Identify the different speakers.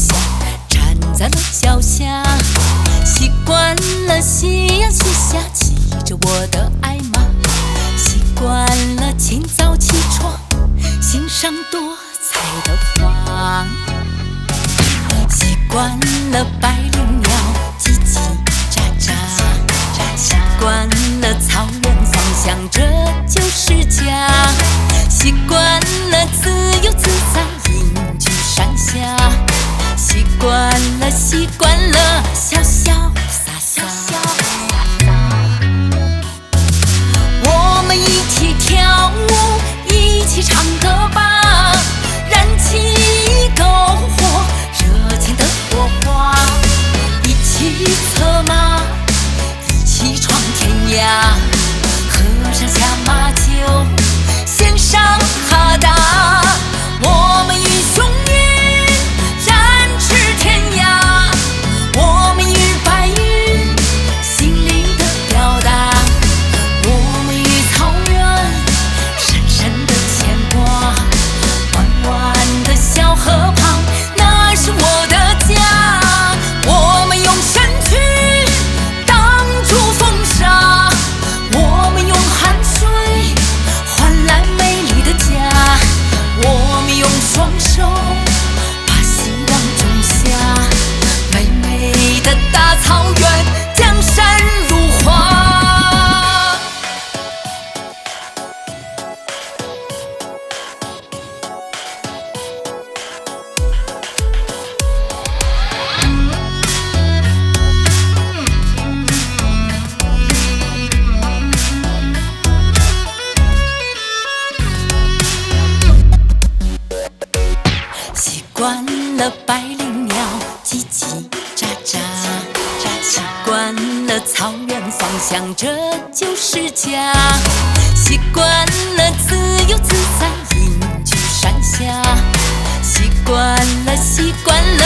Speaker 1: 下，站在了脚下，习惯了夕阳西下，骑着我的爱马，习惯了清早起床，欣赏多彩的花，习惯了百灵鸟叽叽喳喳，习惯了草原芳香，这就是家，习惯了自由自在隐居山下，习惯了潇潇洒洒，我们一起跳舞，一起唱歌吧，燃起一篝火，热情的火花，一起策马，一起闯天涯，喝上下马酒，献上哈达，我们与雄鹰展翅天涯，我们与白云心灵的表达，我们与草原深深的牵挂，弯弯的小河旁，那是我的家，我们用身躯挡住风沙，我们用汗水换来美丽的家，我们用双手把希望种下，美美的大草原，江山如画。习惯了百灵鸟叽叽喳喳，习惯了草原芳香，这就是家，习惯了自由自在隐居山下，习惯了